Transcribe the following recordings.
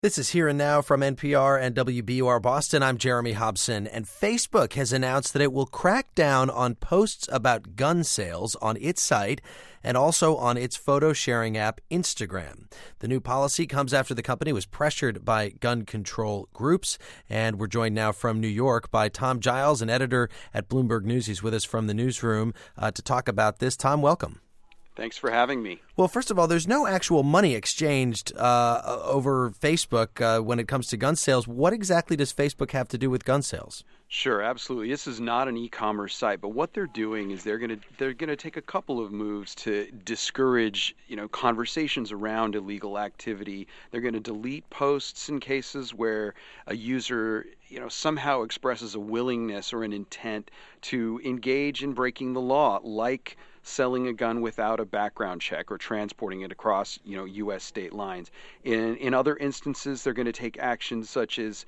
This is Here and Now from NPR and WBUR Boston. I'm Jeremy Hobson, and Facebook has announced that it will crack down on posts about gun sales on its site and also on its photo-sharing app, Instagram. The new policy comes after the company was pressured by gun control groups, and we're joined now from New York by Tom Giles, an editor at Bloomberg News. He's with us from the newsroom to talk about this. Tom, welcome. Thanks for having me. Well, first of all, there's no actual money exchanged over Facebook when it comes to gun sales. What exactly does Facebook have to do with gun sales? Sure, absolutely. This is not an e-commerce site, but what they're doing is they're going to take a couple of moves to discourage, conversations around illegal activity. They're going to delete posts in cases where a user, somehow expresses a willingness or an intent to engage in breaking the law, like selling a gun without a background check or transporting it across, U.S. state lines. In other instances, they're going to take actions such as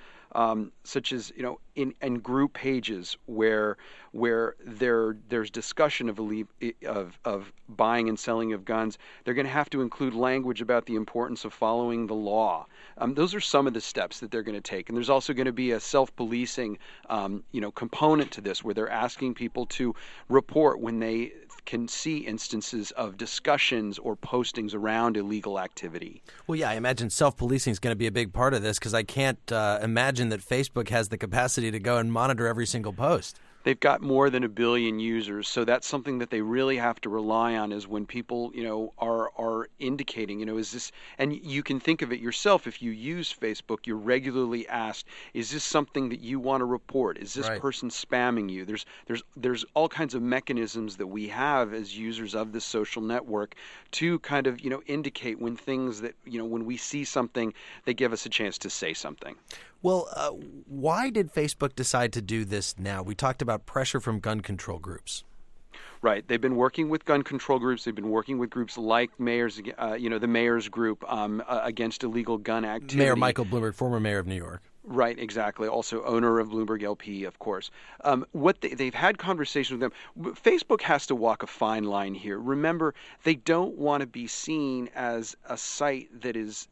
in group pages where there's discussion of buying and selling of guns. They're going to have to include language about the importance of following the law. Those are some of the steps that they're going to take, and there's also going to be a self-policing, component to this, where they're asking people to report when they can see instances of discussions or postings around illegal activity. Well, yeah, I imagine self-policing is going to be a big part of this because I can't imagine that Facebook has the capacity to go and monitor every single post. They've got more than 1 billion users, so that's something that they really have to rely on is when people, are indicating, is this, and you can think of it yourself. If you use Facebook, you're regularly asked, is this something that you want to report? Is this person spamming you? There's all kinds of mechanisms that we have as users of this social network to kind of, indicate when things that, when we see something, they give us a chance to say something. Well, why did Facebook decide to do this now? We talked about pressure from gun control groups. Right. They've been working with gun control groups. They've been working with groups like Mayors, the Mayors Group against illegal gun activity. Mayor Michael Bloomberg, former mayor of New York. Right, exactly. Also owner of Bloomberg LP, of course. They've had conversations with them. Facebook has to walk a fine line here. Remember, they don't want to be seen as a site that is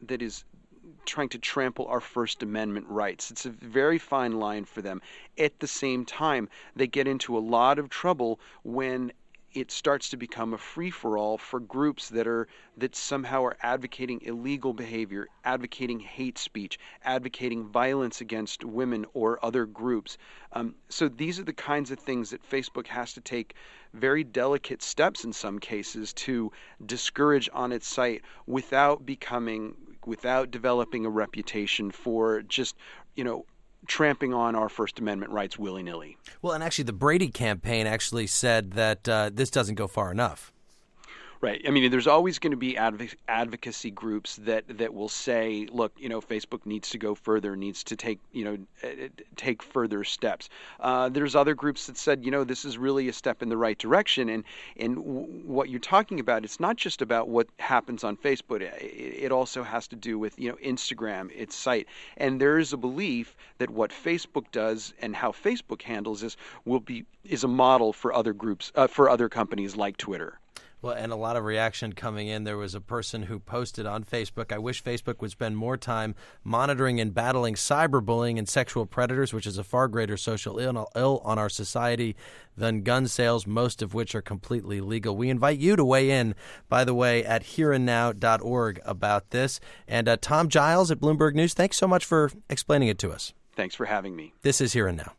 trying to trample our First Amendment rights. It's a very fine line for them. At the same time, they get into a lot of trouble when it starts to become a free-for-all for groups that somehow are advocating illegal behavior, advocating hate speech, advocating violence against women or other groups. So these are the kinds of things that Facebook has to take very delicate steps in some cases to discourage on its site without developing a reputation for just, tramping on our First Amendment rights willy-nilly. Well, and actually the Brady campaign actually said that this doesn't go far enough. Right. I mean, there's always going to be advocacy groups that will say, look, Facebook needs to go further, needs to take further steps. There's other groups that said, this is really a step in the right direction. And what you're talking about, it's not just about what happens on Facebook. It also has to do with, Instagram, its site. And there is a belief that what Facebook does and how Facebook handles this is a model for other groups, for other companies like Twitter. Well, and a lot of reaction coming in. There was a person who posted on Facebook, I wish Facebook would spend more time monitoring and battling cyberbullying and sexual predators, which is a far greater social ill on our society than gun sales, most of which are completely legal. We invite you to weigh in, by the way, at hereandnow.org about this. And Tom Giles at Bloomberg News, thanks so much for explaining it to us. Thanks for having me. This is Here and Now.